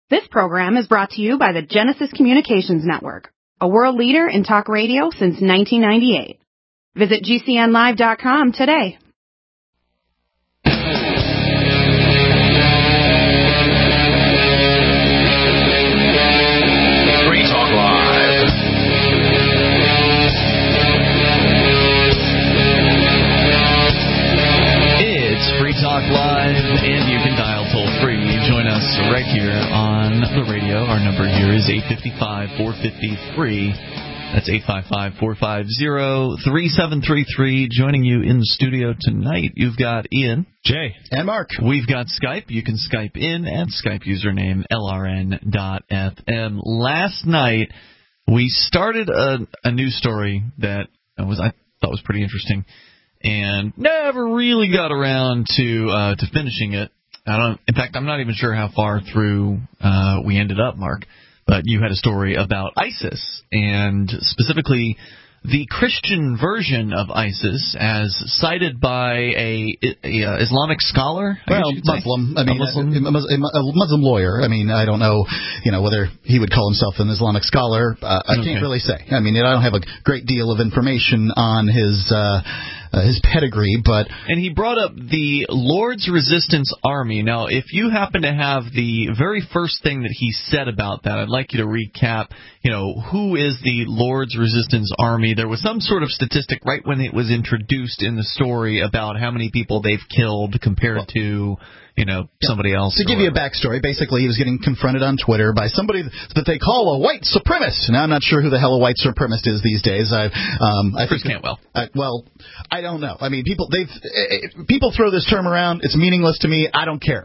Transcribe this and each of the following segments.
This program is brought to you by the Genesis Communications Network, a world leader in talk radio since 1998. Visit GCNlive.com today. Free Talk Live. It's Free Talk Live, and you can dial toll-free. Join us right here on the radio. Our number here is 855-450-FREE. That's 855-450-3733. Joining you in the studio tonight, you've got Ian. Jay. And Mark. We've got Skype. You can Skype in at Skype username LRN.FM. Last night, we started a news story that I thought was pretty interesting and never really got around to finishing it. In fact, I'm not even sure how far through we ended up, Mark. But you had a story about ISIS, and specifically the Christian version of ISIS, as cited by a Islamic scholar. Muslim. A Muslim lawyer. I mean, I don't know, whether he would call himself an Islamic scholar. I can't really say. I mean, I don't have a great deal of information on his pedigree, but... And he brought up the Lord's Resistance Army. Now, if you happen to have the very first thing that he said about that, I'd like you to recap, who is the Lord's Resistance Army? There was some sort of statistic right when it was introduced in the story about how many people they've killed compared to... somebody else. To give you a backstory, basically he was getting confronted on Twitter by somebody that they call a white supremacist. Now, I'm not sure who the hell a white supremacist is these days. Chris Cantwell. I don't know. I mean, people throw this term around. It's meaningless to me. I don't care.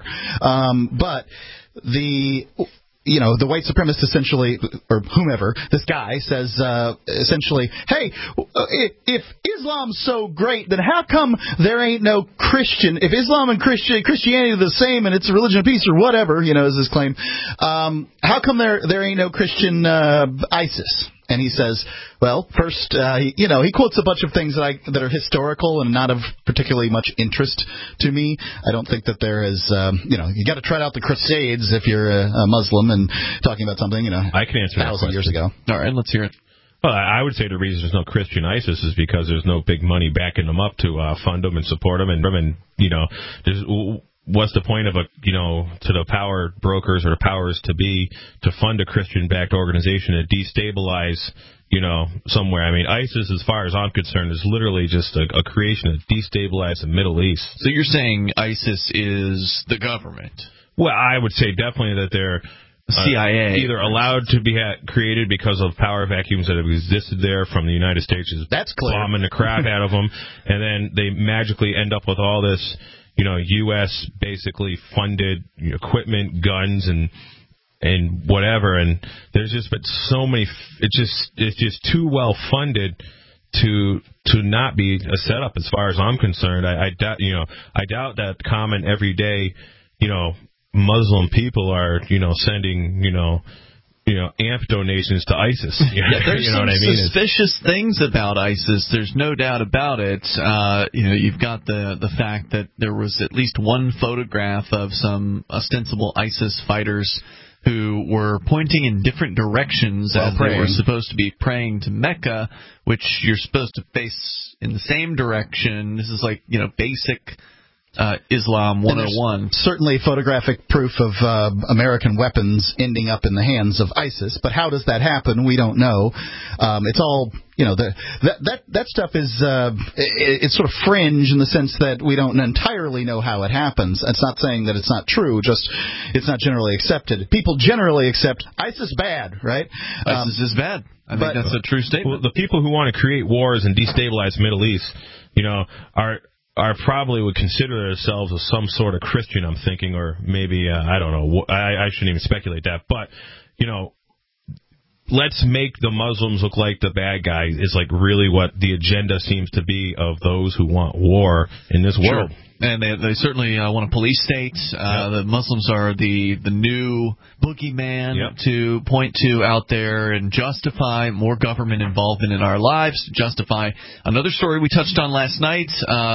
But the white supremacist essentially, or whomever, this guy says essentially, hey, if Islam's so great, then how come there ain't no Christian? If Islam and Christianity are the same and it's a religion of peace or whatever, is his claim, how come there ain't no Christian ISIS? And he says, well, first, he quotes a bunch of things that are historical and not of particularly much interest to me. I don't think that there is, you got to try out the Crusades if you're a Muslim and talking about something, I can answer 1,000 years ago. All right, let's hear it. Well, I would say the reason there's no Christian ISIS is because there's no big money backing them up to fund them and support them, and there's. What's the point of to the power brokers or the powers to be to fund a Christian-backed organization to destabilize, somewhere? I mean, ISIS, as far as I'm concerned, is literally just a creation to destabilize the Middle East. So you're saying ISIS is the government? Well, I would say definitely that they're CIA either allowed to be created because of power vacuums that have existed there from the United States, that's clear, bombing the crap out of them, and then they magically end up with all this. U.S. basically funded equipment, guns, and whatever, and there's just been so many. It's just too well funded to not be a setup as far as I'm concerned. I doubt that common everyday Muslim people are sending amp donations to ISIS. There's some suspicious things about ISIS. There's no doubt about it. You've got the fact that there was at least one photograph of some ostensible ISIS fighters who were pointing in different directions as they were supposed to be praying to Mecca, which you're supposed to face in the same direction. This is like, basic Islam 101. Certainly photographic proof of American weapons ending up in the hands of ISIS, but how does that happen? We don't know. It's all, that stuff is it's sort of fringe in the sense that we don't entirely know how it happens. It's not saying that it's not true, just it's not generally accepted. People generally accept ISIS bad, right? ISIS is bad. I think that's a true statement. Well, the people who want to create wars and destabilize the Middle East, are probably would consider themselves as some sort of Christian, I'm thinking, or maybe, I don't know, I shouldn't even speculate that, but, let's make the Muslims look like the bad guys is like really what the agenda seems to be of those who want war in this world. And they certainly want to police states. The Muslims are the new boogeyman to point to out there and justify more government involvement in our lives. Justify another story we touched on last night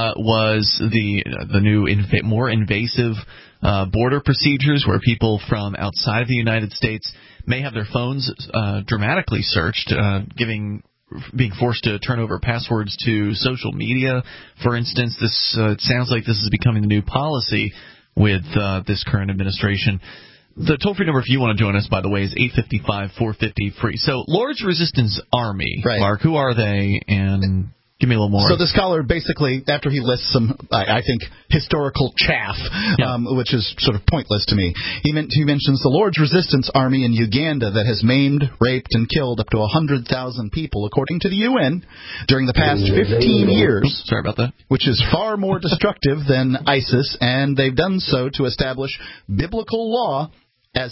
was the new more invasive border procedures where people from outside of the United States may have their phones dramatically searched, being forced to turn over passwords to social media, for instance. It sounds like this is becoming the new policy with this current administration. The toll-free number, if you want to join us, by the way, is 855-450-FREE. So, Lord's Resistance Army, right. Mark, who are they? And give me a little more. So the scholar basically, after he lists some, I think, historical chaff, which is sort of pointless to me, he mentions the Lord's Resistance Army in Uganda that has maimed, raped, and killed up to 100,000 people, according to the UN, during the past 15 years. Sorry about that. Which is far more destructive than ISIS, and they've done so to establish biblical law as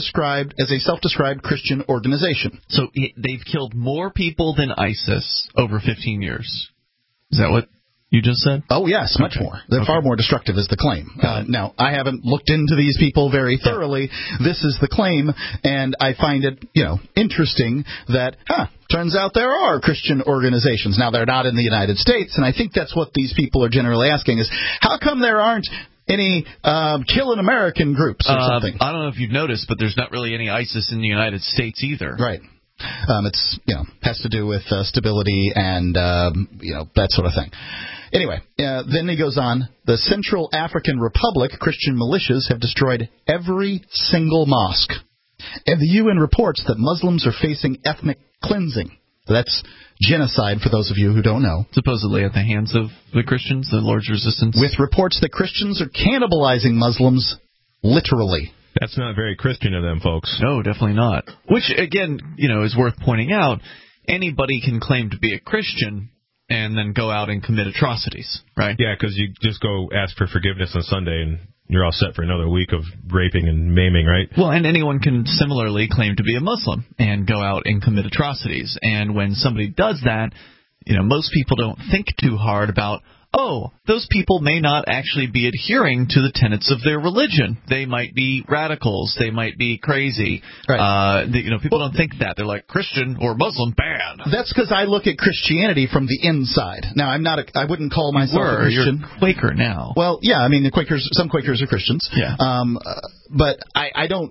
a self-described Christian organization. So they've killed more people than ISIS over 15 years. Is that what you just said? Oh, yes, much more. They're far more destructive is the claim. Now, I haven't looked into these people very thoroughly. This is the claim, and I find it, interesting that, turns out there are Christian organizations. Now, they're not in the United States, and I think that's what these people are generally asking is, how come there aren't any killing American groups or something? I don't know if you've noticed, but there's not really any ISIS in the United States either. Right. It's has to do with stability and that sort of thing. Anyway, then he goes on. The Central African Republic Christian militias have destroyed every single mosque, and the UN reports that Muslims are facing ethnic cleansing. That's genocide, for those of you who don't know. Supposedly at the hands of the Christians, the Lord's Resistance. With reports that Christians are cannibalizing Muslims, literally. That's not very Christian of them, folks. No, definitely not. Which, again, is worth pointing out. Anybody can claim to be a Christian and then go out and commit atrocities, right? Yeah, because you just go ask for forgiveness on Sunday and you're all set for another week of raping and maiming, right? Well, and anyone can similarly claim to be a Muslim and go out and commit atrocities. And when somebody does that, most people don't think too hard about, those people may not actually be adhering to the tenets of their religion. They might be radicals. They might be crazy. Right. People don't think that. They're like, Christian or Muslim, bad. That's because I look at Christianity from the inside. Now, I wouldn't call myself a Christian. You're Quaker now. Well, yeah, I mean, some Quakers are Christians. Yeah. But I don't.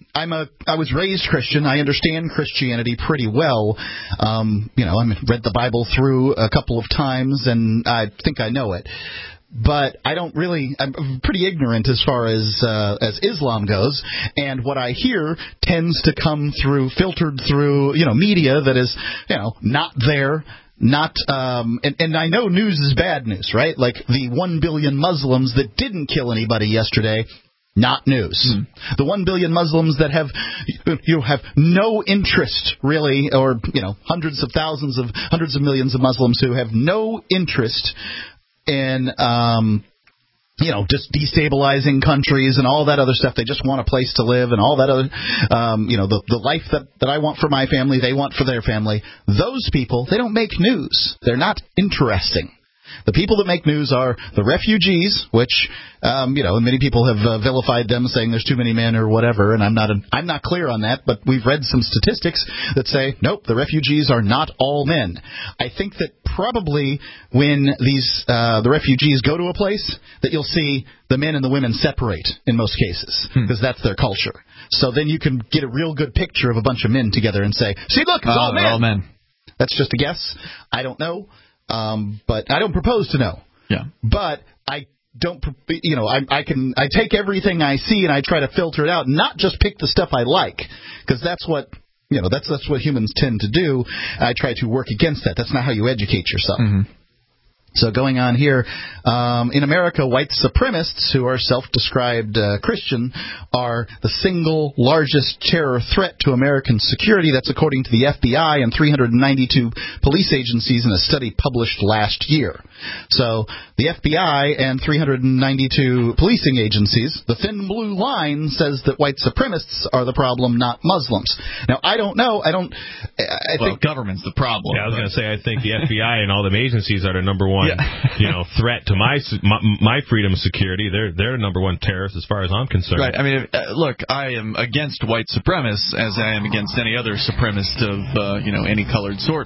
I was raised Christian. I understand Christianity pretty well. I read the Bible through a couple of times, and I think I know it. But I'm pretty ignorant as far as Islam goes, and what I hear tends to come filtered through, media that is, not there. Not and I know news is bad news, right? Like the 1 billion Muslims that didn't kill anybody yesterday. Not news. The 1 billion Muslims that have no interest, really, or hundreds of millions of Muslims who have no interest in just destabilizing countries and all that other stuff. They just want a place to live and all that other, the life that I want for my family, they want for their family. Those people, they don't make news. They're not interesting. The people that make news are the refugees, which, many people have vilified them, saying there's too many men or whatever, and I'm not clear on that, but we've read some statistics that say, nope, the refugees are not all men. I think that probably when the refugees go to a place, that you'll see the men and the women separate in most cases, because that's their culture. So then you can get a real good picture of a bunch of men together and say, see, look, it's all men. All men. That's just a guess. I don't know. But I don't propose to know. Yeah. But I don't, I take everything I see and I try to filter it out, not just pick the stuff I like, because that's what, that's what humans tend to do. I try to work against that. That's not how you educate yourself. Mm-hmm. So going on here, in America, white supremacists who are self-described Christian are the single largest terror threat to American security. That's according to the FBI and 392 police agencies in a study published last year. So the FBI and 392 policing agencies, the thin blue line says that white supremacists are the problem, not Muslims. Now, I don't know. I think government's the problem. Yeah, I was going to say, I think the FBI and all them agencies are the number one one, threat to my freedom and security. They're number one terrorist as far as I'm concerned. Right. I mean, look, I am against white supremacists as I am against any other supremacist of any colored sort.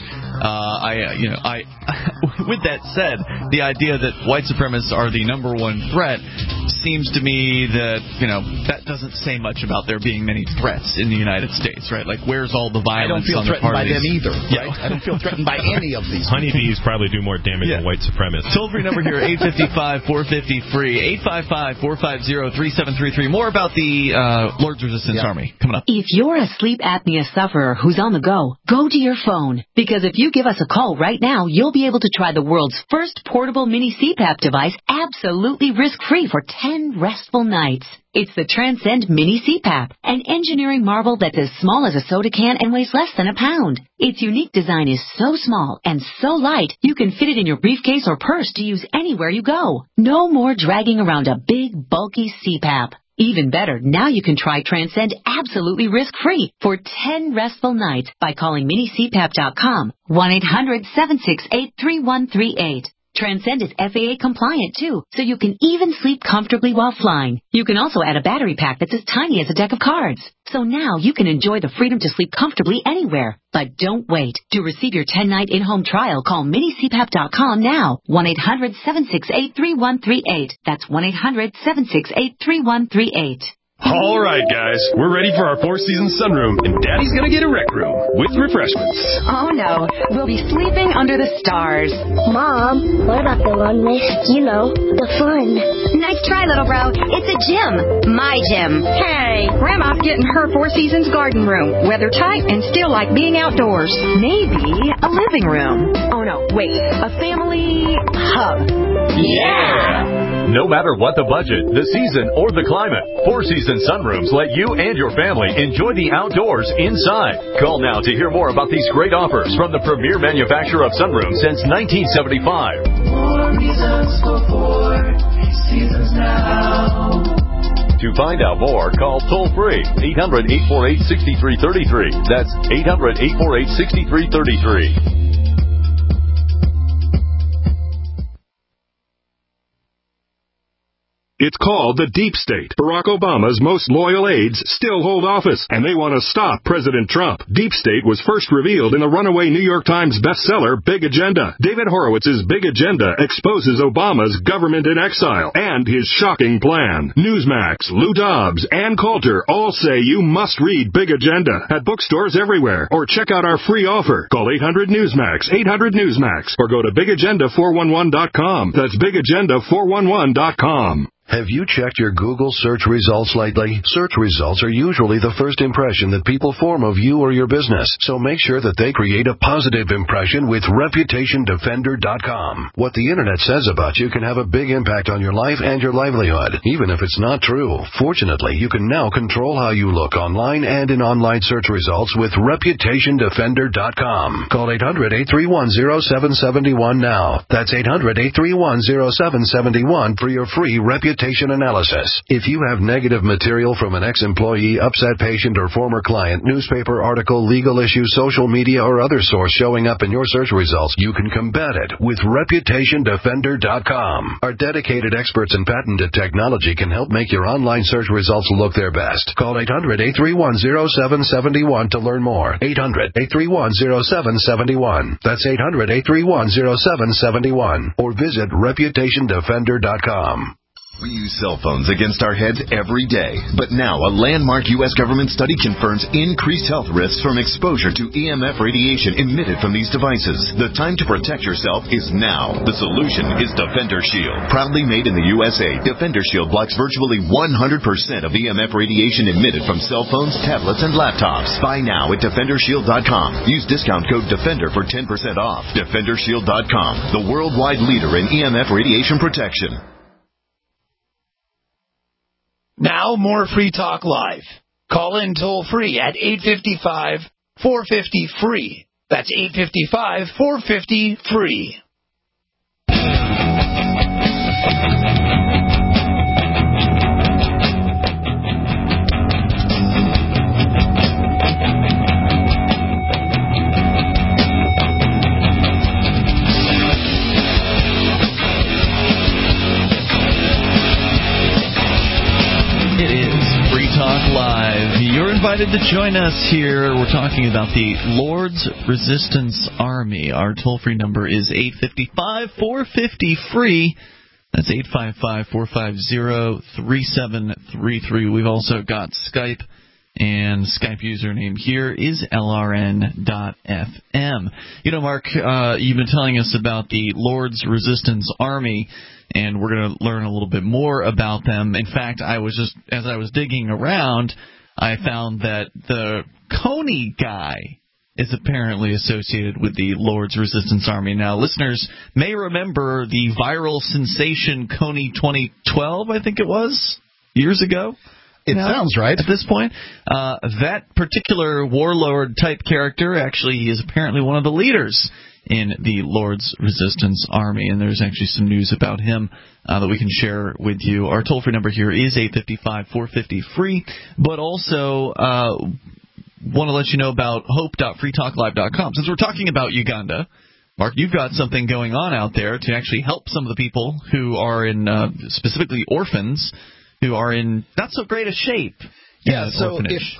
With that said, the idea that white supremacists are the number one threat seems to me that that doesn't say much about there being many threats in the United States, right? Like, where's all the violence on the parties? I don't feel threatened by them either, right? I don't feel threatened by any of these. Honeybees probably do more damage than white supremacists. Toll-free number here, 855-450-FREE, 855-450-3733. More about the Lord's Resistance Army coming up. If you're a sleep apnea sufferer who's on the go to your phone. Because if you give us a call right now, you'll be able to try the world's first portable mini CPAP device absolutely risk-free for 10 restful nights. It's the Transcend Mini CPAP, an engineering marvel that's as small as a soda can and weighs less than a pound. Its unique design is so small and so light, you can fit it in your briefcase or purse to use anywhere you go. No more dragging around a big, bulky CPAP. Even better, now you can try Transcend absolutely risk-free for 10 restful nights by calling minicpap.com, 1-800-768-3138. Transcend is FAA compliant too, so you can even sleep comfortably while flying. You can also add a battery pack that's as tiny as a deck of cards. So now you can enjoy the freedom to sleep comfortably anywhere. But don't wait. To receive your 10-night in-home trial, call minicpap.com now. 1-800-768-3138. That's 1-800-768-3138. All right, guys, we're ready for our four-season sunroom, and Daddy's gonna get a rec room with refreshments. Oh, no. We'll be sleeping under the stars. Mom, what about the one with, the fun? Nice try, little bro. It's a gym. My gym. Hey, Grandma's getting her Four Seasons garden room. Weather tight and still like being outdoors. Maybe a living room. Oh, no, wait. A family hub. Yeah! No matter what the budget, the season, or the climate, Four Seasons Sunrooms let you and your family enjoy the outdoors inside. Call now to hear more about these great offers from the premier manufacturer of sunrooms since 1975. More reasons for Four Seasons now. To find out more, call toll-free 800-848-6333. That's 800-848-6333. It's called the Deep State. Barack Obama's most loyal aides still hold office, and they want to stop President Trump. Deep State was first revealed in the runaway New York Times bestseller, Big Agenda. David Horowitz's Big Agenda exposes Obama's government in exile and his shocking plan. Newsmax, Lou Dobbs, Ann Coulter all say you must read Big Agenda at bookstores everywhere, or check out our free offer. Call 800-NEWSMAX, 800-NEWSMAX, or go to BigAgenda411.com. That's BigAgenda411.com. Have you checked your Google search results lately? Search results are usually the first impression that people form of you or your business, so make sure that they create a positive impression with ReputationDefender.com. What the Internet says about you can have a big impact on your life and your livelihood, even if it's not true. Fortunately, you can now control how you look online and in online search results with ReputationDefender.com. Call 800-831-0771 now. That's 800-831-0771 for your free reputation analysis. If you have negative material from an ex-employee, upset patient, or former client, newspaper article, legal issue, social media, or other source showing up in your search results, you can combat it with ReputationDefender.com. Our dedicated experts in patented technology can help make your online search results look their best. Call 800-831-0771 to learn more. 800-831-0771. That's 800-831-0771. Or visit ReputationDefender.com. We use cell phones against our heads every day. But now a landmark U.S. government study confirms increased health risks from exposure to EMF radiation emitted from these devices. The time to protect yourself is now. The solution is Defender Shield. Proudly made in the USA, Defender Shield blocks virtually 100% of EMF radiation emitted from cell phones, tablets, and laptops. Buy now at DefenderShield.com. Use discount code DEFENDER for 10% off. DefenderShield.com, the worldwide leader in EMF radiation protection. Now more Free Talk Live. Call in toll-free at 855-450-FREE. That's 855-450-FREE. excited to join us here. We're talking about the Lord's Resistance Army. Our toll-free number is 855-450-FREE. That's 855-450-3733. We've also got Skype, and Skype username here is LRN.FM. You know, Mark, you've been telling us about the Lord's Resistance Army, and we're going to learn a little bit more about them. In fact, as I was digging around, I found that the Coney guy is apparently associated with the Lord's Resistance Army. Now, listeners may remember the viral sensation Coney 2012, I think it was, years ago. It sounds right. At this point, that particular warlord-type character actually is apparently one of the leaders in the Lord's Resistance Army, and there's actually some news about him that we can share with you. Our toll-free number here is 855-450-FREE, but also want to let you know about hope.freetalklive.com. Since we're talking about Uganda, Mark, you've got something going on out there to actually help some of the people who are in, specifically orphans, who are in not so great a shape. Yeah, so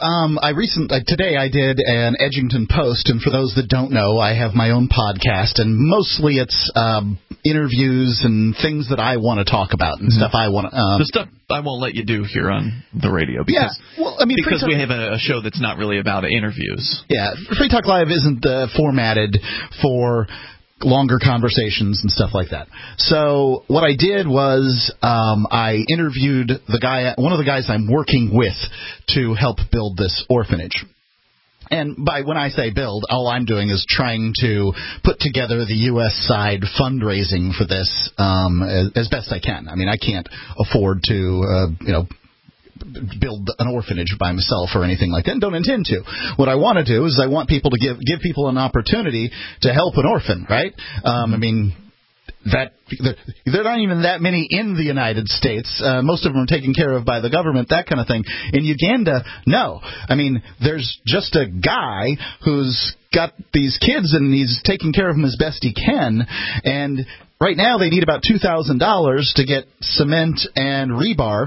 today I did an Edgington Post, and for those that don't know, I have my own podcast, and mostly it's interviews and things that I want to talk about and stuff I want to... the stuff I won't let you do here on the radio because, because we have a show that's not really about interviews. Yeah, Free Talk Live isn't formatted for longer conversations and stuff like that. So what I did was I interviewed one of the guys I'm working with to help build this orphanage. And when I say build, all I'm doing is trying to put together the U.S. side fundraising for this as best I can. I mean, I can't afford to, build an orphanage by myself or anything like that, and don't intend to. What I want to do is I want people to give people an opportunity to help an orphan, right? I mean, there are not even that many in the United States. Most of them are taken care of by the government, that kind of thing. In Uganda, no. I mean, there's just a guy who's got these kids and he's taking care of them as best he can, and right now they need about $2,000 to get cement and rebar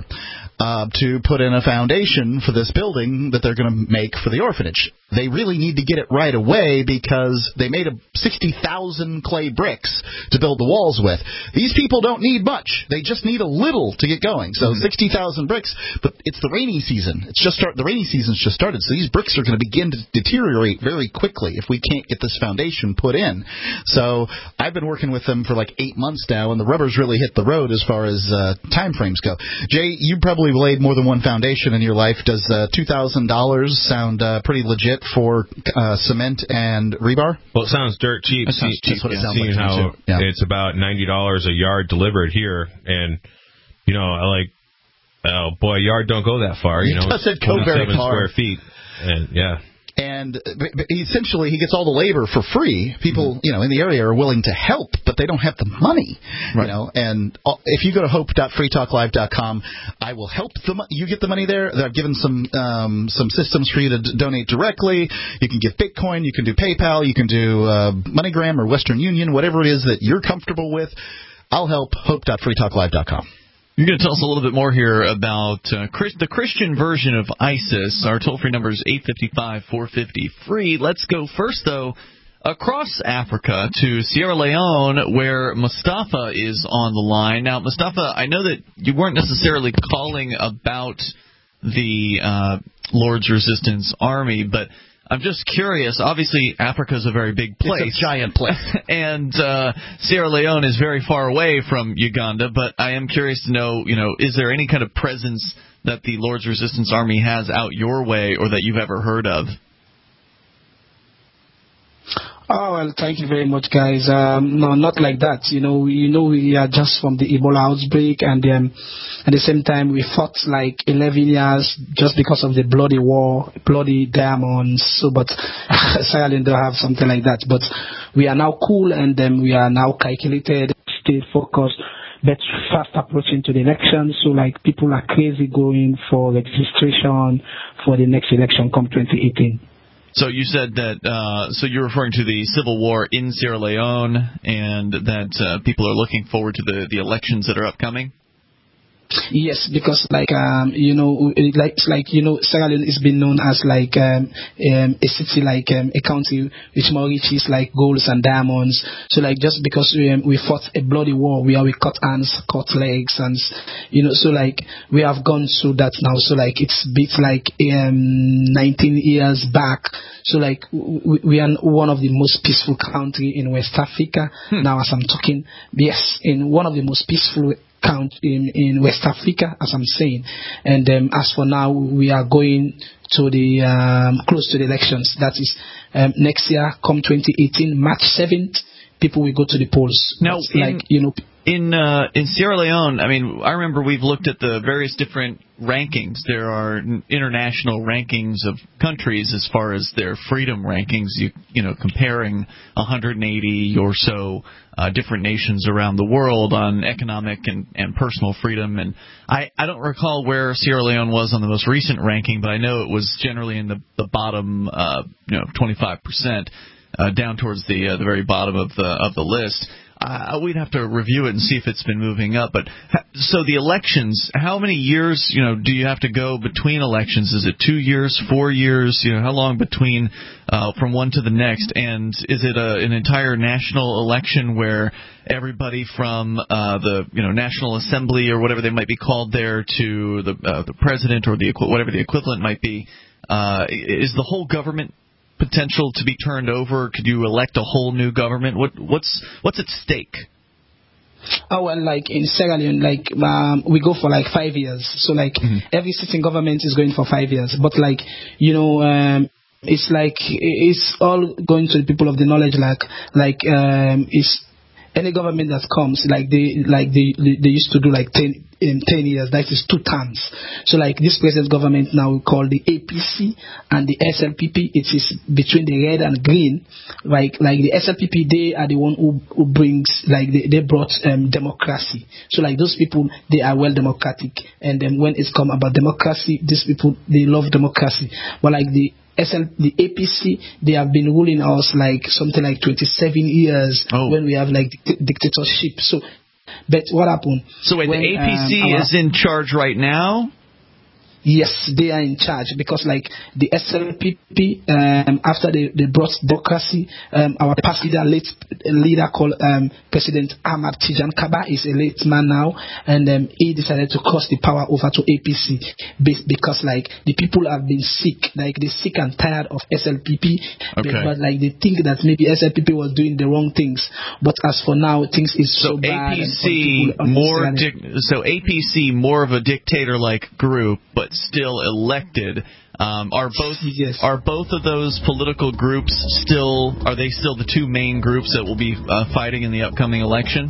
to put in a foundation for this building that they're going to make for the orphanage. They really need to get it right away because they made 60,000 clay bricks to build the walls with. These people don't need much. They just need a little to get going. So 60,000 bricks, but it's the rainy season. The rainy season's just started, so these bricks are going to begin to deteriorate very quickly if we can't get this foundation put in. So I've been working with them for like 8 months now, and the rubber's really hit the road as far as time frames go. Jay, you probably laid more than one foundation in your life. Does $2,000 sound pretty legit for cement and rebar? Well, it sounds dirt cheap. That's what it sounds like. Seeing how it's about $90 a yard delivered here, and oh boy, a yard don't go that far. It doesn't go very far. 27 square feet, and yeah. And essentially, he gets all the labor for free. People, in the area are willing to help, but they don't have the money. Right. And if you go to hope.freetalklive.com, I will help you get the money there. I've given some systems for you to donate directly. You can give Bitcoin, you can do PayPal, you can do MoneyGram or Western Union, whatever it is that you're comfortable with. I'll help. Hope.freetalklive.com. You're going to tell us a little bit more here about the Christian version of ISIS. Our toll-free number is 855-450-FREE. Let's go first, though, across Africa to Sierra Leone, where Mustafa is on the line. Now, Mustafa, I know that you weren't necessarily calling about the Lord's Resistance Army, but I'm just curious. Obviously, Africa's a very big place. It's a giant place. And Sierra Leone is very far away from Uganda, but I am curious to know, is there any kind of presence that the Lord's Resistance Army has out your way or that you've ever heard of? Oh, well, thank you very much, guys. No, not like that. We are just from the Ebola outbreak, and at the same time, we fought like 11 years just because of the bloody war, bloody diamonds. So, but Sierra Leone don't have something like that. But we are now cool, and we are now calculated, state focused, but fast approaching to the election. So, like, people are crazy going for registration for the next election come 2018. So you said that, so you're referring to the civil war in Sierra Leone and that people are looking forward to the elections that are upcoming? Yes, because Sierra Leone is been known as a city, a country with more riches like golds and diamonds. So just because we fought a bloody war where we cut hands, cut legs, and we have gone through that now. So it's bit 19 years back. So we are one of the most peaceful country in West Africa. Now as I'm talking, yes, in one of the most peaceful in West Africa, as I'm saying. And as for now, we are going to the close to the elections. That is next year, come 2018, March 7th, people will go to the polls. Now, in Sierra Leone, I mean, I remember we've looked at the various different rankings. There are international rankings of countries as far as their freedom rankings. You know, comparing 180 or so different nations around the world on economic and personal freedom. And I don't recall where Sierra Leone was on the most recent ranking, but I know it was generally in the bottom, 25%, down towards the very bottom of the list. We'd have to review it and see if it's been moving up. But so the elections, how many years, do you have to go between elections? Is it 2 years, 4 years? How long between from one to the next? And is it an entire national election where everybody from the National Assembly or whatever they might be called there to the president or whatever the equivalent might be, is the whole government potential to be turned over? Could you elect a whole new government? What's at stake? Oh, well, in Sierra Leone, we go for 5 years. So every sitting government is going for 5 years. But it's all going to the people of the knowledge. It's any government that comes, they used to do 10 years, that is 2 terms. So this present government now called the APC and the SLPP, it is between the red and green. The SLPP, they are the one who brings, they brought democracy. So those people, they are well democratic. And then when it's come about democracy, these people, they love democracy. But the APC, they have been ruling us something like 27 years when we have dictatorship. So, but what happened? So wait, the APC is in charge right now? Yes, they are in charge because the SLPP, after they brought democracy, our past late leader called President Ahmad Tijan Kaba is a late man now, and he decided to cross the power over to APC because the people have been sick, they're sick and tired of SLPP, but they think that maybe SLPP was doing the wrong things. But as for now, things is so bad. APC APC more of a dictator-like group, but still elected. Are both of those political groups still the two main groups that will be fighting in the upcoming election?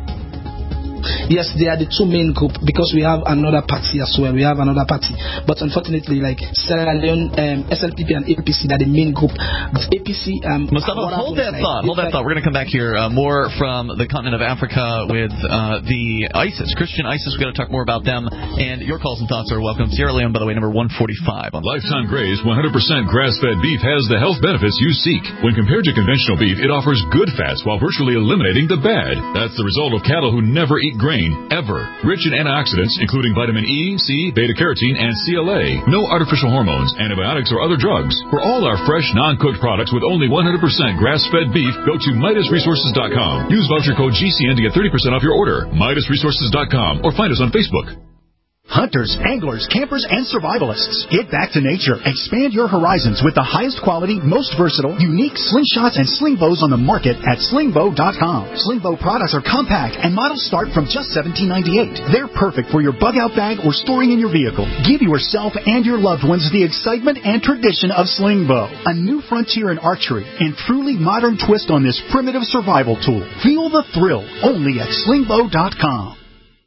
Yes, they are the two main groups because we have another party as well. But unfortunately, Sierra Leone, SLPP and APC are the main group. But APC, Mustafa, hold that thought. We're going to come back here more from the continent of Africa with the ISIS, Christian ISIS. We're going to talk more about them, and your calls and thoughts are welcome. Sierra Leone, by the way, number 145. Lifetime Graze 100% grass-fed beef has the health benefits you seek. When compared to conventional beef, it offers good fats while virtually eliminating the bad. That's the result of cattle who never eat grain, ever. Rich in antioxidants, including vitamin E, C, beta-carotene, and CLA. No artificial hormones, antibiotics, or other drugs. For all our fresh, non-cooked products with only 100% grass-fed beef, go to MidasResources.com. Use voucher code GCN to get 30% off your order. MidasResources.com, or find us on Facebook. Hunters, anglers, campers, and survivalists. Get back to nature. Expand your horizons with the highest quality, most versatile, unique slingshots and sling bows on the market at slingbow.com. Sling bow products are compact and models start from just $17.98. They're perfect for your bug out bag or storing in your vehicle. Give yourself and your loved ones the excitement and tradition of sling bow. A new frontier in archery and truly modern twist on this primitive survival tool. Feel the thrill only at slingbow.com.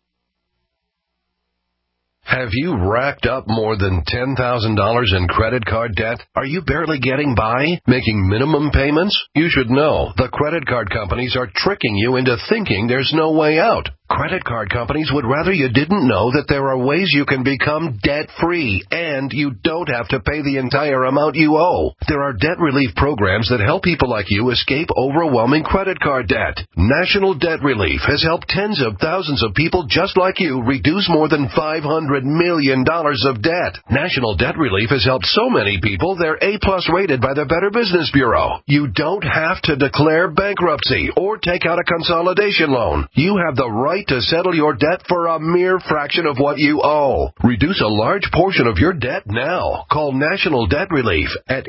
Have you racked up more than $10,000 in credit card debt? Are you barely getting by? Making minimum payments? You should know the credit card companies are tricking you into thinking there's no way out. Credit card companies would rather you didn't know that there are ways you can become debt-free, and you don't have to pay the entire amount you owe. There are debt relief programs that help people like you escape overwhelming credit card debt. National Debt Relief has helped tens of thousands of people just like you reduce more than $500 million of debt. National Debt Relief has helped so many people they're A-plus rated by the Better Business Bureau. You don't have to declare bankruptcy or take out a consolidation loan. You have the right to settle your debt for a mere fraction of what you owe. Reduce a large portion of your debt now. Call National Debt Relief at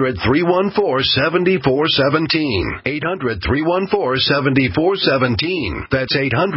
800-314-7417. 800-314-7417. That's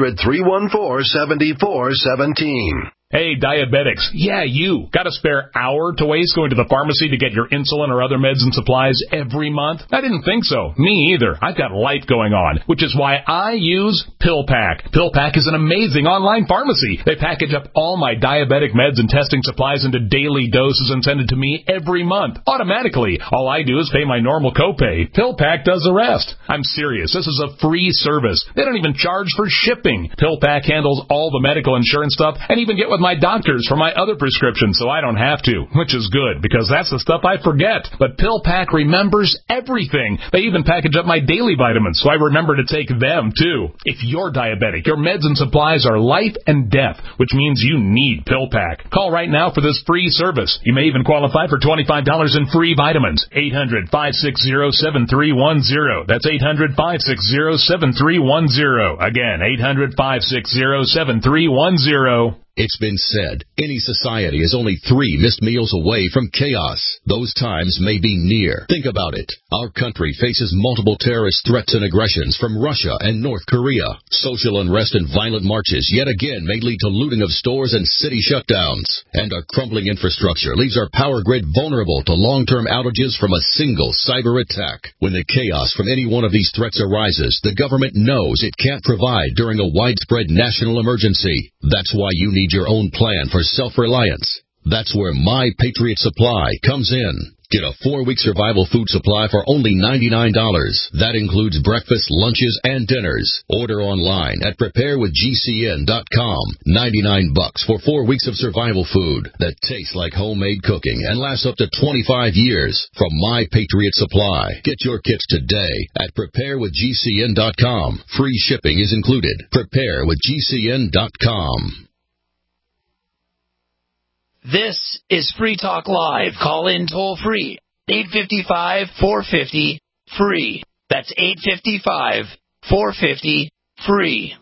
800-314-7417. Hey, diabetics. Yeah, you. Got a spare hour to waste going to the pharmacy to get your insulin or other meds and supplies every month? I didn't think so. Me either. I've got life going on, which is why I use PillPack. PillPack is an amazing online pharmacy. They package up all my diabetic meds and testing supplies into daily doses and send it to me every month, automatically. All I do is pay my normal copay. PillPack does the rest. I'm serious. This is a free service. They don't even charge for shipping. PillPack handles all the medical insurance stuff and even get with my doctors for my other prescriptions so I don't have to, which is good because that's the stuff I forget. But PillPack remembers everything. They even package up my daily vitamins so I remember to take them too. If you're diabetic, your meds and supplies are life and death, which means you need PillPack. Call right now for this free service. You may even qualify for $25 in free vitamins. 800-560-7310. That's 800-560-7310. Again, 800-560-7310. It's been said, any society is only 3 missed meals away from chaos. Those times may be near. Think about it. Our country faces multiple terrorist threats and aggressions from Russia and North Korea. Social unrest and violent marches yet again may lead to looting of stores and city shutdowns. And our crumbling infrastructure leaves our power grid vulnerable to long-term outages from a single cyber attack. When the chaos from any one of these threats arises, the government knows it can't provide during a widespread national emergency. That's why you need your own plan for self-reliance. That's where My Patriot Supply comes in. Get a 4-week survival food supply for only $99. That includes breakfast, lunches, and dinners. Order online at preparewithgcn.com. $99 for 4 weeks of survival food that tastes like homemade cooking and lasts up to 25 years from My Patriot Supply. Get your kits today at preparewithgcn.com. Free shipping is included. Preparewithgcn.com. This is Free Talk Live. Call in toll free. 855-450-FREE. That's 855-450-FREE.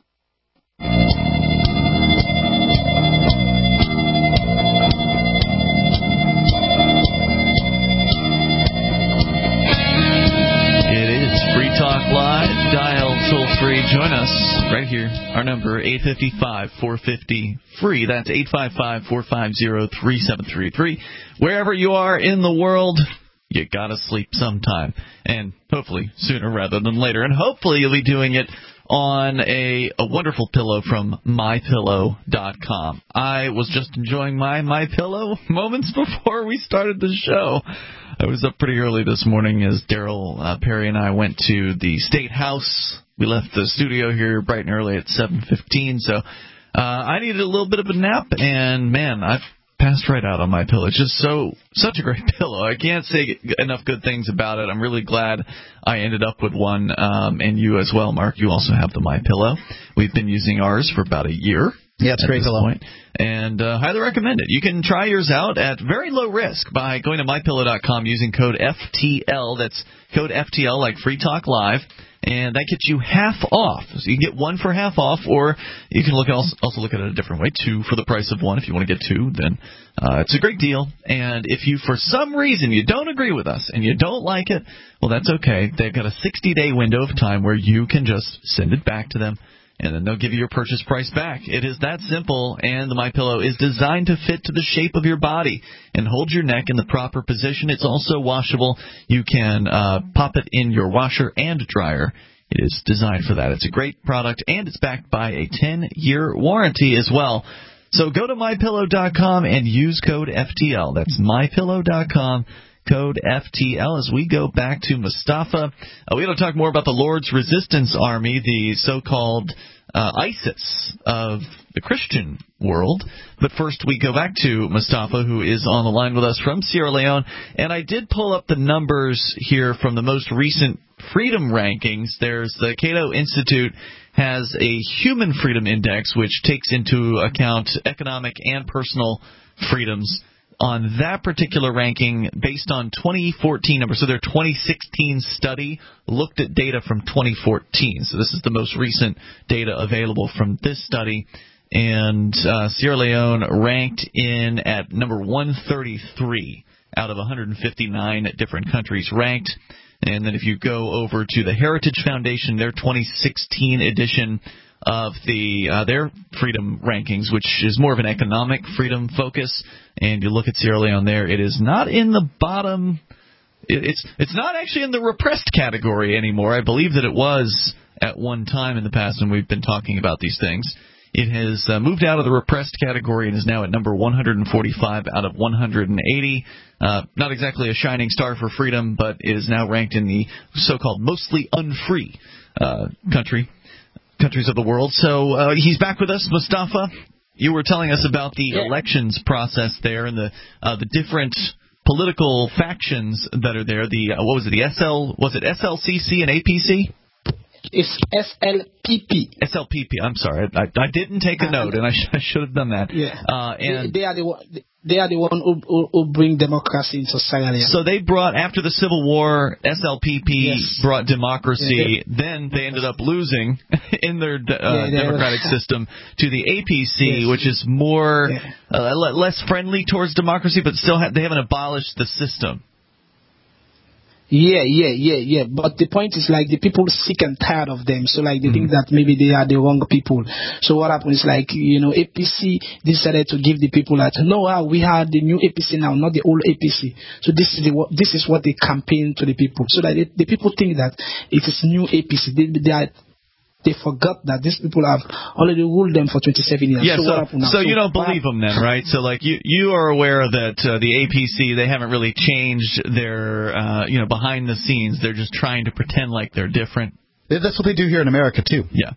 It is Free Talk Live. Dial toll free. Join us right here. Our number, 855-450-FREE. That's 855-450-3733. Wherever you are in the world, you gotta sleep sometime. And hopefully sooner rather than later. And hopefully you'll be doing it on a wonderful pillow from MyPillow.com. I was just enjoying my MyPillow moments before we started the show. I was up pretty early this morning as Daryl Perry and I went to the State House. We left the studio here bright and early at 7:15, so I needed a little bit of a nap, and man, I've passed right out on my pillow. It's just such a great pillow. I can't say enough good things about it. I'm really glad I ended up with one, and you as well, Mark. You also have the MyPillow. We've been using ours for about a year. Yeah, it's a great pillow. And highly recommend it. You can try yours out at very low risk by going to MyPillow.com using code FTL. That's code FTL, like Free Talk Live. And that gets you half off. So you can get one for half off, or you can also look at it a different way, 2 for the price of 1. If you want to get 2, then it's a great deal. And if you, for some reason, you don't agree with us and you don't like it, well, that's okay. They've got a 60-day window of time where you can just send it back to them, and then they'll give you your purchase price back. It is that simple, and the MyPillow is designed to fit to the shape of your body and hold your neck in the proper position. It's also washable. You can pop it in your washer and dryer. It is designed for that. It's a great product, and it's backed by a 10-year warranty as well. So go to MyPillow.com and use code FTL. That's MyPillow.com, code FTL. As we go back to Mustafa, we're going to talk more about the Lord's Resistance Army, the so-called ISIS of the Christian world. But first we go back to Mustafa, who is on the line with us from Sierra Leone. And I did pull up the numbers here from the most recent freedom rankings. There's the Cato Institute has a human freedom index, which takes into account economic and personal freedoms. On that particular ranking, based on 2014 numbers, so their 2016 study looked at data from 2014. So this is the most recent data available from this study. And Sierra Leone ranked in at number 133 out of 159 different countries ranked. And then if you go over to the Heritage Foundation, their 2016 edition of their freedom rankings, which is more of an economic freedom focus, and you look at Sierra Leone there, it is not in the bottom. It's not actually in the repressed category anymore. I believe that it was at one time in the past when we've been talking about these things. It has moved out of the repressed category and is now at number 145 out of 180. Not exactly a shining star for freedom, but it is now ranked in the so-called mostly unfree countries of the world. So he's back with us, Mustafa. You were telling us about the elections process there and the different political factions that are there. The was it SLCC and APC? It's SLPP. SLPP. I'm sorry, I didn't take a note, and I should have done that. Yeah. And they are the one who bring democracy into Sierra Leone. So they brought, after the Civil War, SLPP brought democracy. Then they ended up losing in their democratic system to the APC, which is more less friendly towards democracy, but still they haven't abolished the system. Yeah. But the point is, like, the people sick and tired of them. So, like, they think that maybe they are the wrong people. So what happens is, like, APC decided to give the people that, no, we have the new APC now, not the old APC. So this is what they campaign to the people. So that the people think that it is new APC. They forgot that these people have already ruled them for 27 years. Yeah, so you don't believe them then, right? So, like, you are aware that the APC, they haven't really changed their, behind the scenes. They're just trying to pretend like they're different. That's what they do here in America, too. Yeah.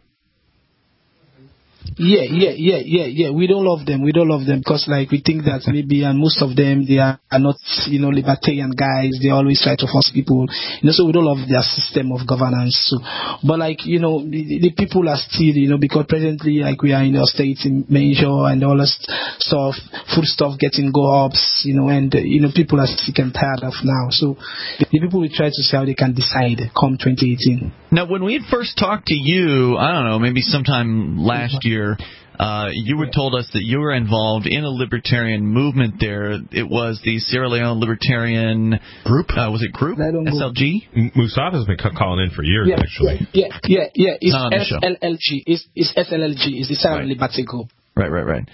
Yeah. We don't love them because, like, we think that maybe, and most of them, they are not, libertarian guys. They always try to force people, so we don't love their system of governance. So, but, like, the people are still, because presently, like, we are in austerity measure and all this stuff, food stuff getting go ups, and, people are sick and tired of now. So the people will try to see how they can decide come 2018. Now, when we first talked to you, I don't know, maybe sometime last year, you had told us that you were involved in a libertarian movement there. It was the Sierra Leone Libertarian Group. Was it Group? SLG? Mustafa's been calling in for years, actually. Yeah. It's SLLG. It's SLLG. It's the Sierra Liberty Group. Right.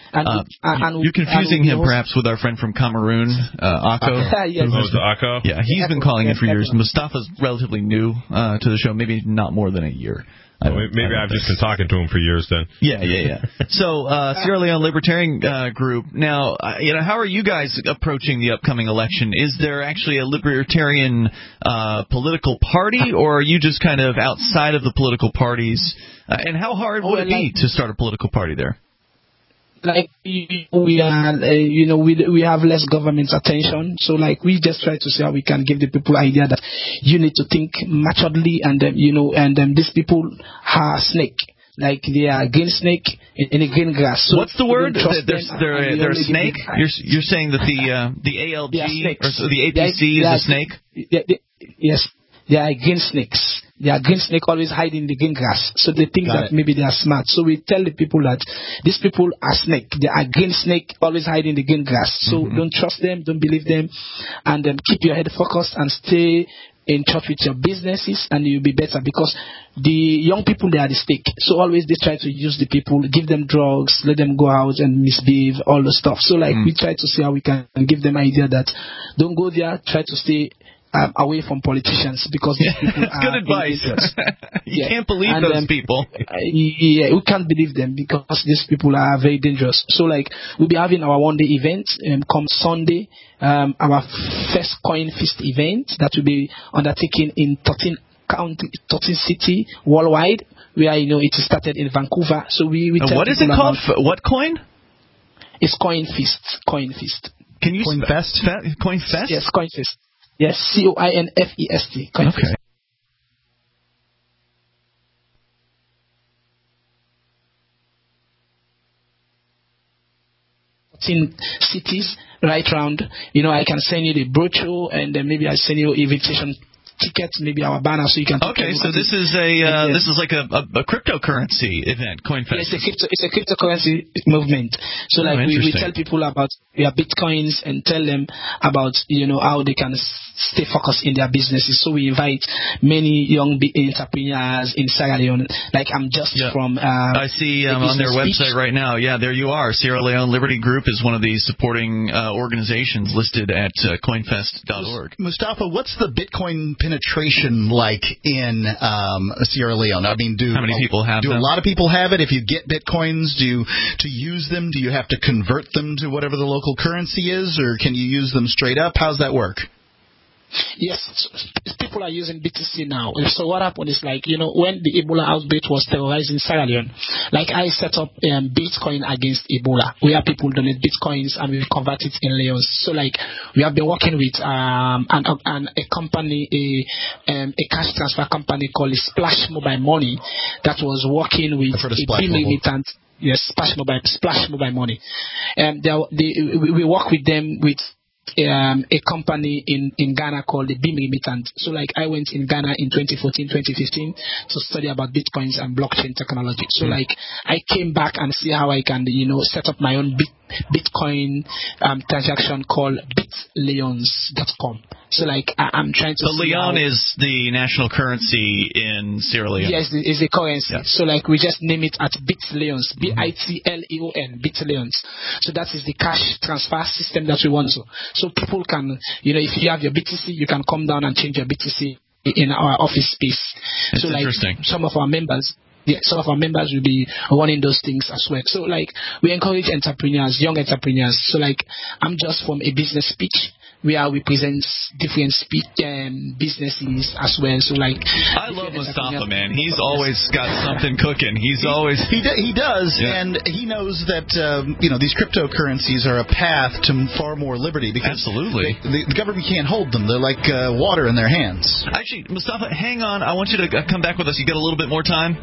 And you're confusing him perhaps with our friend from Cameroon, Akko. Yes. Akko? Yeah, he's been calling in for years. Mustafa's relatively new to the show, maybe not more than a year. Maybe I've just been talking to him for years then. Yeah. So, Sierra Leone Libertarian Group. Now, how are you guys approaching the upcoming election? Is there actually a libertarian political party, or are you just kind of outside of the political parties? And how hard would it be to start a political party there? Like, we are, we have less government attention, so, like, we just try to see how we can give the people idea that you need to think maturely, and these people are snake. Like, they are green snake in a green grass. So what's the word? They're a snake? You're saying that the ALG or the APC is a snake? Yes, they are green snakes. They are green snake always hiding in the green grass. So they think that maybe they are smart. So we tell the people that these people are snake. They are green snake always hiding in the green grass. So don't trust them, don't believe them, and keep your head focused and stay in touch with your businesses, and you'll be better, because the young people, they are the stake. So always they try to use the people, give them drugs, let them go out and misbehave, all the stuff. So, like, we try to see how we can give them idea that don't go there, try to stay away from politicians, because these people are good advice. You can't believe those people. We can't believe them because these people are very dangerous. So like we'll be having our one day event come Sunday, our first Coin Feast event that will be undertaken in 13 city worldwide, where it started in Vancouver. So we tell what is it called? What coin? It's Coin Feast. Coin Feast. Can you Coin Fest? Coin Fest? Yes, Coin Fest. Yes, COINFEST. Coin Fest. In cities right round, I can send you the brochure, and then maybe I send you invitation tickets, maybe our banner, so you can. Okay, so this is this is like a cryptocurrency event, CoinFest. Yes, it's a cryptocurrency movement. So like we tell people about their bitcoins and tell them about how they can stay focused in their businesses. So we invite many young entrepreneurs in Sierra Leone. Like I'm just from. I see on their website right now. Yeah, there you are. Sierra Leone Liberty Group is one of the supporting organizations listed at coinfest.org. Mustafa, what's the Bitcoin penetration like in Sierra Leone? I mean, how many people have them? Do a lot of people have it? If you get Bitcoins, to use them, do you have to convert them to whatever the local currency is, or can you use them straight up? How's that work? Yes, people are using BTC now. So what happened is when the Ebola outbreak was terrorizing Sierra Leone, I set up Bitcoin against Ebola, where people donate Bitcoins and we convert it in leons. So we have been working with a company, a cash transfer company called Splash Mobile Money that was working with a militant. Yes, Splash Mobile Money. We work with them with a company in Ghana called the Beam Remittance. So I went in Ghana in 2014, 2015 to study about Bitcoins and blockchain technology. So I came back and see how I can, set up my own Bitcoin transaction called bitleons.com. So I'm trying to. The leon is the national currency in Sierra Leone. Yes, it's a currency. Yeah. So we just name it at Bitleons, BITLEON, Bitleons. So that is the cash transfer system that we want to. So people can, if you have your BTC, you can come down and change your BTC in our office space. That's interesting. Some of our members. Yeah, some of our members will be running those things as well. So we encourage entrepreneurs, young entrepreneurs. So I'm just from a business speech where we present different businesses as well. So I love Mustafa, man. He's always got something cooking. He's always he does, yeah. And he knows that these cryptocurrencies are a path to far more liberty because absolutely the government can't hold them. They're like water in their hands. Actually, Mustafa, hang on. I want you to come back with us. You got a little bit more time?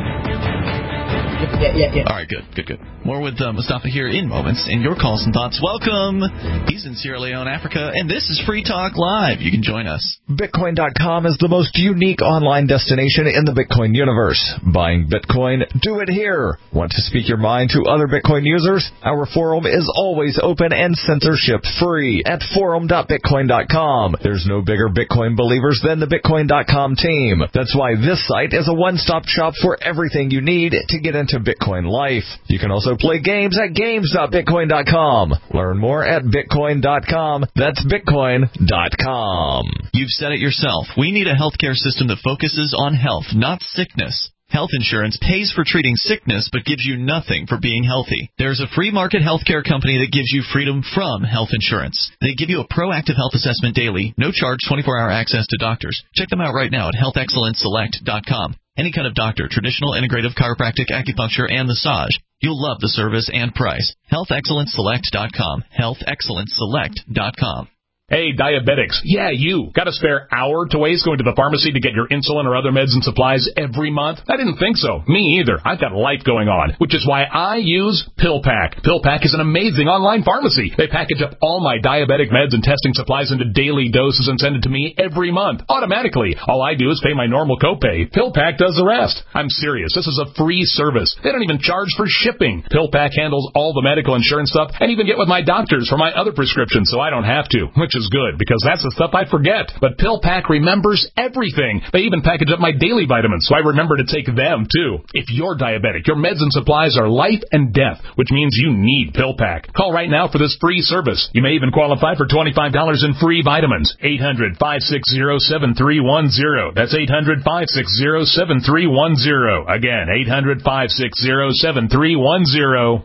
Yeah. All right, good. More with Mustafa here in moments. And your calls and thoughts. Welcome. He's in Sierra Leone, Africa, and this is Free Talk Live. You can join us. Bitcoin.com is the most unique online destination in the Bitcoin universe. Buying Bitcoin? Do it here. Want to speak your mind to other Bitcoin users? Our forum is always open and censorship-free at forum.bitcoin.com. There's no bigger Bitcoin believers than the Bitcoin.com team. That's why this site is a one-stop shop for everything you need to get into Bitcoin life. You can also play games at games.bitcoin.com. Learn more at bitcoin.com. That's bitcoin.com. You've said it yourself. We need a healthcare system that focuses on health, not sickness. Health insurance pays for treating sickness but gives you nothing for being healthy. There's a free market healthcare company that gives you freedom from health insurance. They give you a proactive health assessment daily, no charge, 24-hour access to doctors. Check them out right now at healthexcellenceselect.com. Any kind of doctor, traditional, integrative, chiropractic, acupuncture, and massage. You'll love the service and price. healthexcellenceselect.com. healthexcellenceselect.com. Hey, diabetics. Yeah, you. Got a spare hour to waste going to the pharmacy to get your insulin or other meds and supplies every month? I didn't think so. Me either. I've got life going on, which is why I use PillPack. PillPack is an amazing online pharmacy. They package up all my diabetic meds and testing supplies into daily doses and send it to me every month, automatically. All I do is pay my normal copay. PillPack does the rest. I'm serious. This is a free service. They don't even charge for shipping. PillPack handles all the medical insurance stuff and even get with my doctors for my other prescriptions so I don't have to, which is good, because that's the stuff I forget. But PillPack remembers everything. They even package up my daily vitamins, so I remember to take them, too. If you're diabetic, your meds and supplies are life and death, which means you need PillPack. Call right now for this free service. You may even qualify for $25 in free vitamins. 800-560-7310. That's 800-560-7310. Again, 800-560-7310.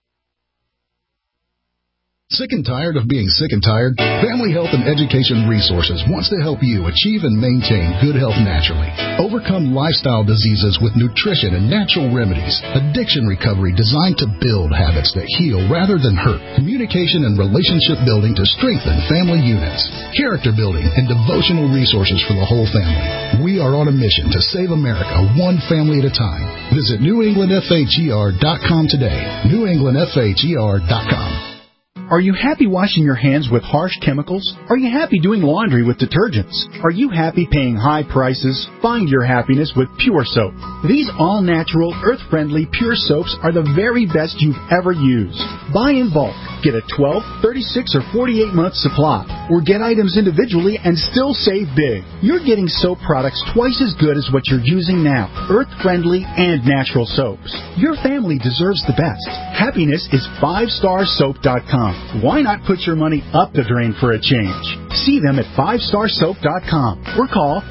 Sick and tired of being sick and tired? Family Health and Education Resources wants to help you achieve and maintain good health naturally. Overcome lifestyle diseases with nutrition and natural remedies. Addiction recovery designed to build habits that heal rather than hurt. Communication and relationship building to strengthen family units. Character building and devotional resources for the whole family. We are on a mission to save America one family at a time. Visit NewEnglandFHER.com today. NewEnglandFHER.com. Are you happy washing your hands with harsh chemicals? Are you happy doing laundry with detergents? Are you happy paying high prices? Find your happiness with Pure Soap. These all-natural, earth-friendly Pure Soaps are the very best you've ever used. Buy in bulk. Get a 12, 36, or 48-month supply. Or get items individually and still save big. You're getting soap products twice as good as what you're using now. Earth-friendly and natural soaps. Your family deserves the best. Happiness is 5starsoap.com. Why not put your money up the drain for a change? See them at 5starsoap.com or call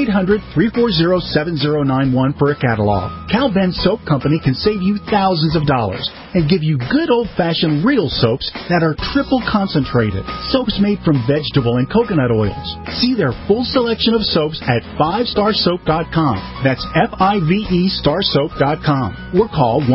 1-800-340-7091 for a catalog. Cal Ben Soap Company can save you thousands of dollars and give you good old-fashioned real soaps that are triple concentrated. Soaps made from vegetable and coconut oils. See their full selection of soaps at 5starsoap.com. That's F-I-V-E starsoap.com or call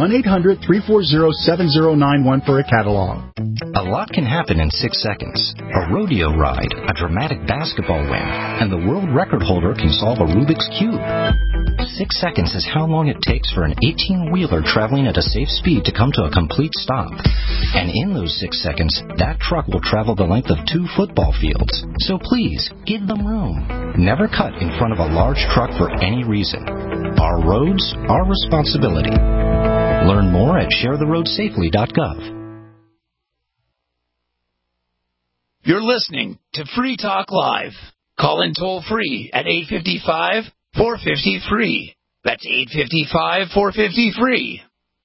1-800-340-7091 for a catalog. A lot can happen in 6 seconds. A rodeo ride, a dramatic basketball win, and the world record holder can solve a Rubik's Cube. 6 seconds is how long it takes for an 18-wheeler traveling at a safe speed to come to a complete stop. And in those 6 seconds, that truck will travel the length of 2 football fields. So please, give them room. Never cut in front of a large truck for any reason. Our roads, our responsibility. Learn more at sharetheroadsafely.gov. You're listening to Free Talk Live. Call in toll free at 855-450-FREE. That's 855-450-FREE.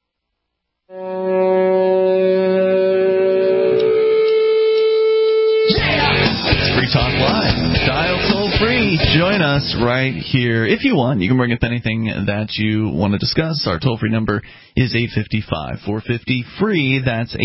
It's Free Talk Live. Dial toll free. Join us right here. If you want, you can bring up anything that you want to discuss. Our toll free number is 855-450-FREE. That's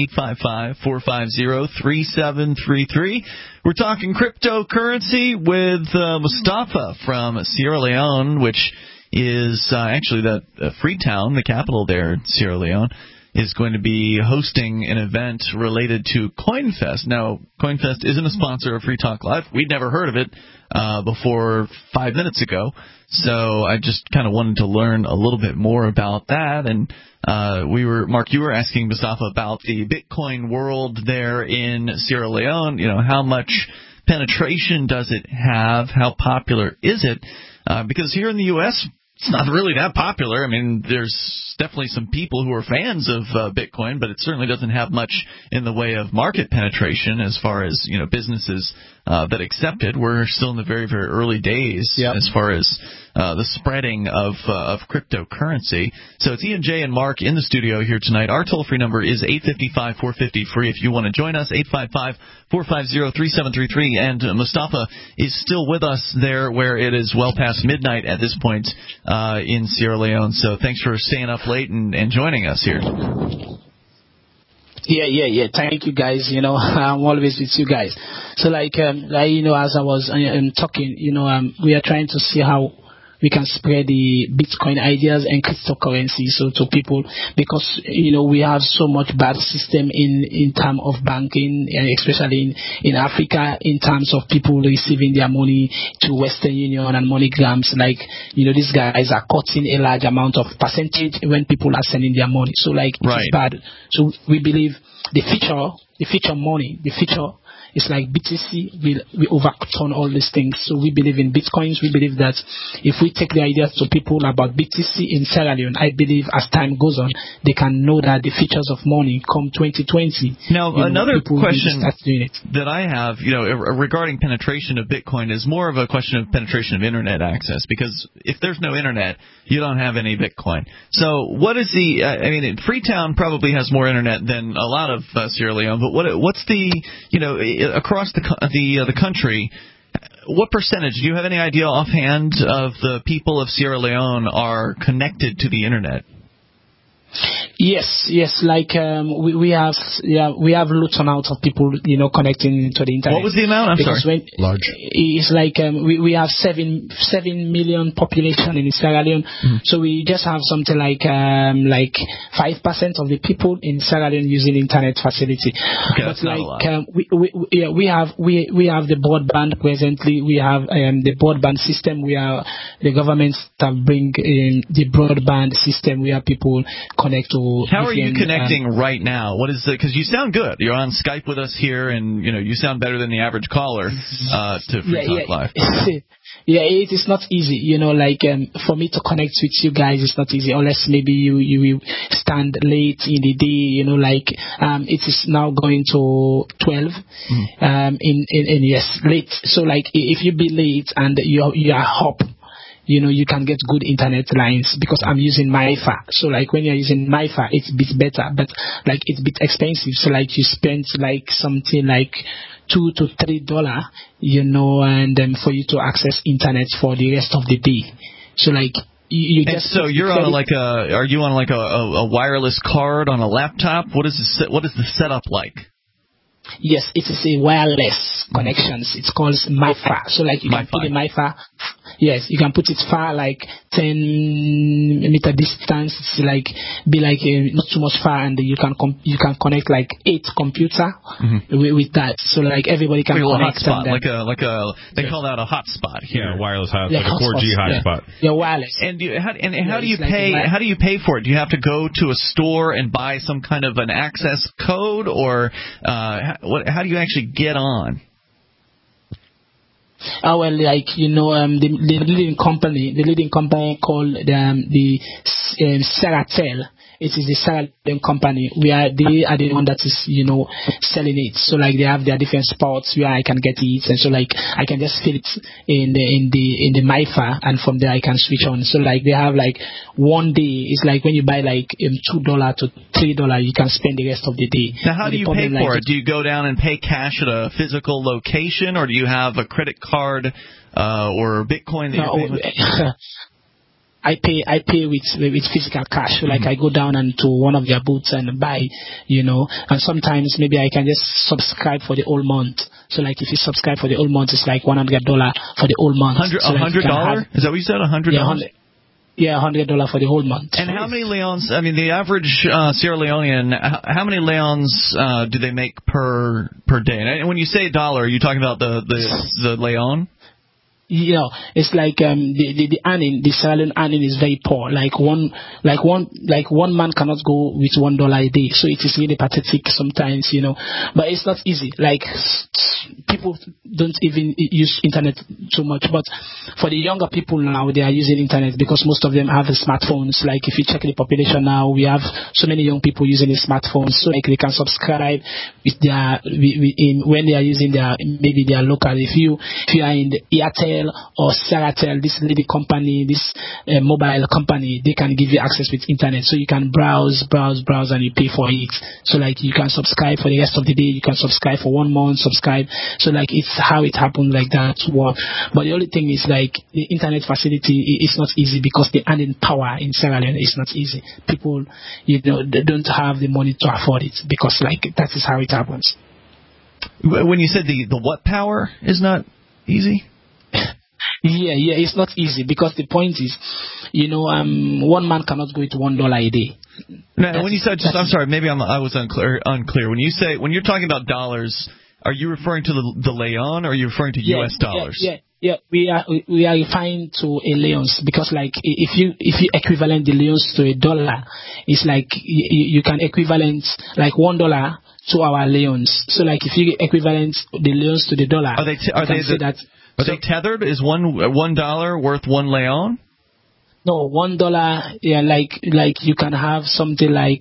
855-450-3733. We're talking cryptocurrency with Mustafa from Sierra Leone, which is actually that Freetown, the capital there in Sierra Leone, is going to be hosting an event related to CoinFest. Now, CoinFest isn't a sponsor of Free Talk Live. We'd never heard of it before 5 minutes ago, so I just kind of wanted to learn a little bit more about that. And Mark, you were asking Mustafa about the Bitcoin world there in Sierra Leone. You know, how much penetration does it have? How popular is it? Because here in the U.S., it's not really that popular. I mean, there's definitely some people who are fans of Bitcoin, but it certainly doesn't have much in the way of market penetration as far as, you know, businesses that accept it. We're still in the very, very early days as far as the spreading of cryptocurrency. So it's Ian J. and Mark in the studio here tonight. Our toll-free number is 855-450-FREE if you want to join us, 855-450-3733. And Mustafa is still with us there where it is well past midnight at this point in Sierra Leone. So thanks for staying up late and joining us here. Yeah. Thank you, guys. You know, I'm always with you guys. So, you know, as I was talking, you know, we are trying to see how we can spread the Bitcoin ideas and cryptocurrency to people, because, you know, we have so much bad system in terms of banking, especially in Africa, in terms of people receiving their money to Western Union and MoneyGrams. Like, you know, these guys are cutting a large amount of percentage when people are sending their money. So, it's bad. So we believe the future money, the future it's like BTC will overturn all these things. So we believe in Bitcoins. We believe that if we take the ideas to people about BTC in Sierra Leone, I believe as time goes on, they can know that the features of money come 2020. Now, another question that I have, regarding penetration of Bitcoin is more of a question of penetration of internet access, because if there's no internet, you don't have any Bitcoin. So what is Freetown probably has more internet than a lot of Sierra Leone, but what's the, across the country, what percentage, do you have any idea offhand, of the people of Sierra Leone are connected to the internet? Yes. Like we have lots and lots of people, connecting to the internet. What was the amount? I'm sorry. Large. It's like we have 7 million population in Sierra Leone, so we just have something like 5% of the people in Sierra Leone using internet facility. Okay, but that's not a lot. we have the broadband presently. We have the broadband system. The government have bring the broadband system where people connect to. How are you connecting right now? What is because you sound good. You're on Skype with us here, and you sound better than the average caller to Free Talk Live. Yeah, it is not easy. For me to connect with you guys, it's not easy unless maybe you will stand late in the day. It is now going to 12. Yes, late. So if you be late and you are up, you can get good internet lines because I'm using MiFi. So when you're using MiFi, it's a bit better, but it's a bit expensive. So you spend something like $2 to $3, and for you to access internet for the rest of the day. So you just. So you're on are you on a wireless card on a laptop? What is the setup like? Yes, it is a wireless connections. It's called MiFi. So you can put the MiFi. Yes, you can put it far, 10 meter distance. It's not too much far, and you can connect 8 computer with that. So everybody can connect. Hotspot, they call that a hotspot here. Yeah, wireless hotspot, like a 4G hotspot. Yeah, wireless. And how do you pay? How do you pay for it? Do you have to go to a store and buy some kind of an access code, or how do you actually get on? The leading company called the Seratel. It is the Sierra Leone company where they are the one that is, selling it. So they have their different spots where I can get it, and so I can just fill it in the MiFi, and from there I can switch on. So they have one day. It's when you buy $2 to $3, you can spend the rest of the day. Now how do you pay for it? Do you go down and pay cash at a physical location, or do you have a credit card or Bitcoin that you're paying with? I pay with physical cash. I go down and to one of their booths and buy, and sometimes maybe I can just subscribe for the whole month. So if you subscribe for the whole month, it's $100 for the whole month. $100? Is that what you said? $100? Yeah, $100 for the whole month. And how many leons? I mean, the average Sierra Leonean, how many leons do they make per day? And when you say dollar, are you talking about the leon? It's the earning, the Sierra Leone earning is very poor. One man cannot go with $1 a day. So it is really pathetic sometimes, But it's not easy. People don't even use internet too much. But for the younger people now, they are using internet because most of them have smartphones. If you check the population now, we have so many young people using the smartphones. So they can subscribe with when they are using maybe their local. If you are in the Airtel or Seratel, this lady company, this mobile company, they can give you access with internet, so you can browse, and you pay for it. So you can subscribe for the rest of the day, you can subscribe for 1 month, so it's how it happened like that. But the only thing is the internet facility is not easy because the earning power in Sierra Leone is not easy. People they don't have the money to afford it because that is how it happens. When you said the what power is not easy? Yeah, it's not easy because the point is, one man cannot go to $1 a day. Now, when you said, I'm sorry, maybe I was unclear. When you're talking about dollars, are you referring to the leon, or are you referring to U.S. dollars? Yeah, we are referring to a leons because if you equivalent the leons to $1, it's you can equivalent $1 to our leons. So like if you equivalent the leons to the dollar, are they tethered? Is $1 worth $1 leon? No, $1. Yeah, like you can have something like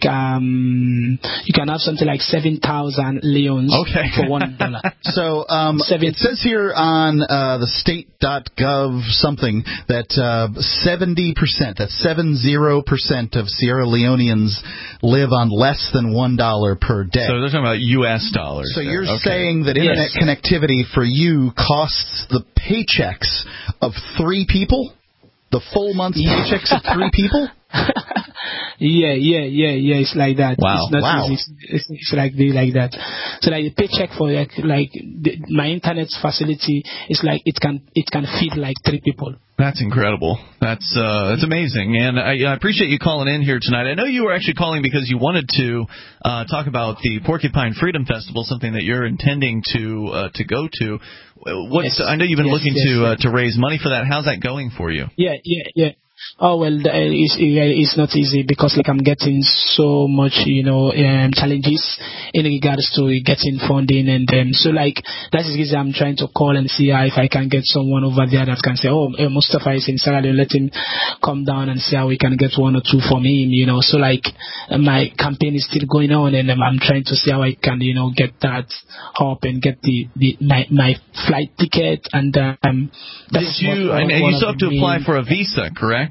7,000 leons for $1. So it says here on the state.gov something that 70%, that's 70% of Sierra Leoneans live on less than $1 per day. So they're talking about U.S. dollars. So you're saying that internet connectivity for you costs the paychecks of 3 people? The full month's paychecks of 3 people? Yeah. It's like that. Wow. It's not easy. It's like that. So like the paycheck for my internet facility is like it can feed like 3 people. That's incredible. That's amazing, and I appreciate you calling in here tonight. I know you were actually calling because you wanted to talk about the Porcupine Freedom Festival, something that you're intending to go to. I know you've been looking to raise money for that. How's that going for you? Yeah. Oh well, it's not easy because like I'm getting so much challenges in regards to getting funding, and so like that is the reason I'm trying to call and see if I can get someone over there that can say, Mustafa is in Sierra Leone, let him come down and see how we can get 1 or 2 from him, So like my campaign is still going on, and I'm trying to see how I can get that up and get my flight ticket, and you still have to apply for a visa, correct?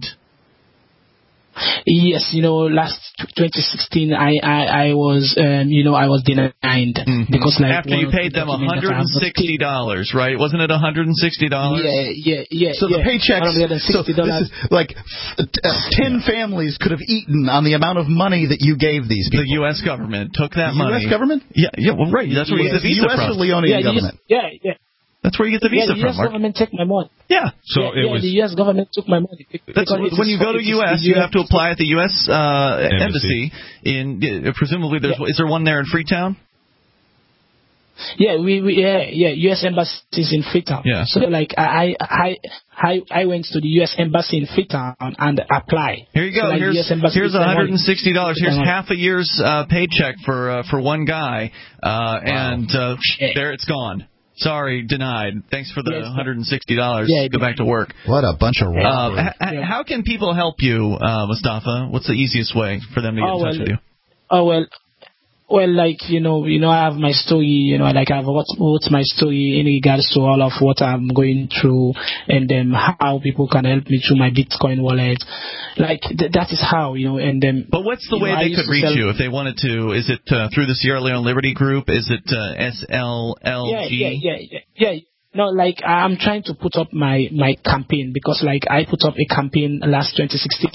Yes, last 2016 I was I was denied because like after you paid them $160, right? Wasn't it $160? Yeah. So the paychecks. So this is like 10 families could have eaten on the amount of money that you gave these people. The U.S. government took that money. U.S. government? Yeah. Well, right. That's where you get the visa from. The U.S. or Leonean government? Yeah. That's where you get the visa from, Mark. The U.S. government took my money. Yeah. The U.S. government took my money. When you go to U.S., you have to apply at the U.S. embassy. Presumably, is there one there in Freetown? Yeah, U.S. embassy is in Freetown. Yeah. So like I went to the U.S. embassy in Freetown and applied. Here you go. So, like, here's $160. Here's half a year's paycheck for one guy, and there it's gone. Sorry, denied. Thanks for the $160. Yeah, go back to work. What a bunch of robbers. How can people help you, Mustafa? What's the easiest way for them to get in touch with you? Well, like, I have my story, like I have what's my story in regards to all of what I'm going through, and then how people can help me through my Bitcoin wallet. Like, that is how, and then... But what's the way they could reach you if they wanted to? Is it through the Sierra Leone Liberty Group? Is it SLLG? Yeah. No, like, I'm trying to put up my campaign, because, like, I put up a campaign last 2016.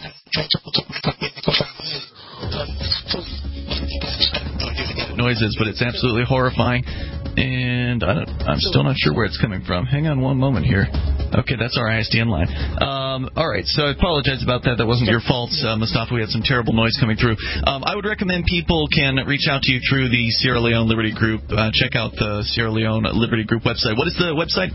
Noises, but it's absolutely horrifying, and I'm still not sure where it's coming from. Hang on one moment here. Okay, that's our ISDN line. All right, so I apologize about that. That wasn't your fault, Mustafa. We had some terrible noise coming through. I would recommend people can reach out to you through the Sierra Leone Liberty Group. Check out the Sierra Leone Liberty Group website. What is the website?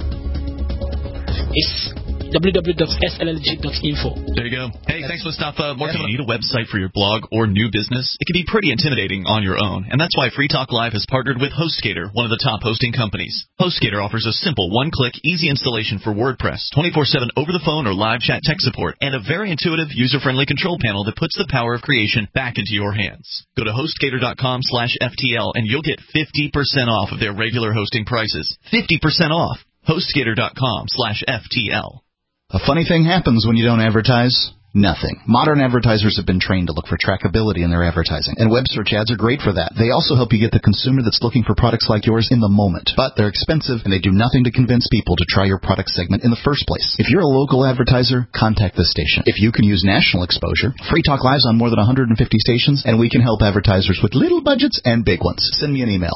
It's www.sllg.info. There you go. Hey, thanks, Mustafa. More coming. Need a website for your blog or new business? It can be pretty intimidating on your own, and that's why Free Talk Live has partnered with HostGator, one of the top hosting companies. HostGator offers a simple one-click, easy installation for WordPress, 24/7 over the phone or live chat tech support, and a very intuitive, user-friendly control panel that puts the power of creation back into your hands. Go to HostGator.com/FTL, and you'll get 50% off of their regular hosting prices. 50% off. HostGator.com/FTL. A funny thing happens when you don't advertise. Nothing. Modern advertisers have been trained to look for trackability in their advertising, and web search ads are great for that. They also help you get the consumer that's looking for products like yours in the moment. But they're expensive, and they do nothing to convince people to try your product segment in the first place. If you're a local advertiser, contact this station. If you can use national exposure, Free Talk Live's on more than 150 stations, and we can help advertisers with little budgets and big ones. Send me an email,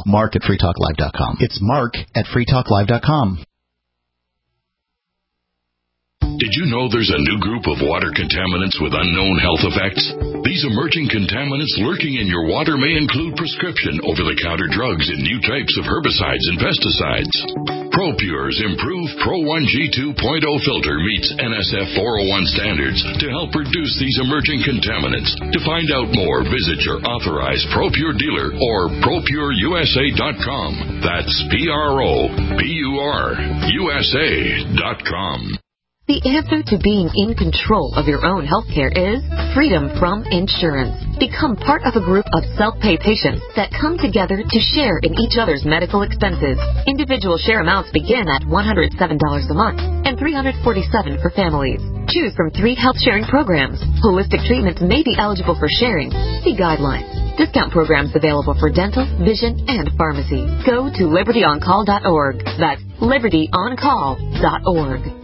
mark@freetalklive.com. It's mark@freetalklive.com. Did you know there's a new group of water contaminants with unknown health effects? These emerging contaminants lurking in your water may include prescription over-the-counter drugs and new types of herbicides and pesticides. ProPure's improved Pro-1G 2.0 filter meets NSF 401 standards to help reduce these emerging contaminants. To find out more, visit your authorized ProPure dealer or ProPureUSA.com. That's ProPureUSA.com. The answer to being in control of your own healthcare is freedom from insurance. Become part of a group of self-pay patients that come together to share in each other's medical expenses. Individual share amounts begin at $107 a month and $347 for families. Choose from 3 health-sharing programs. Holistic treatments may be eligible for sharing. See guidelines. Discount programs available for dental, vision, and pharmacy. Go to libertyoncall.org. That's libertyoncall.org.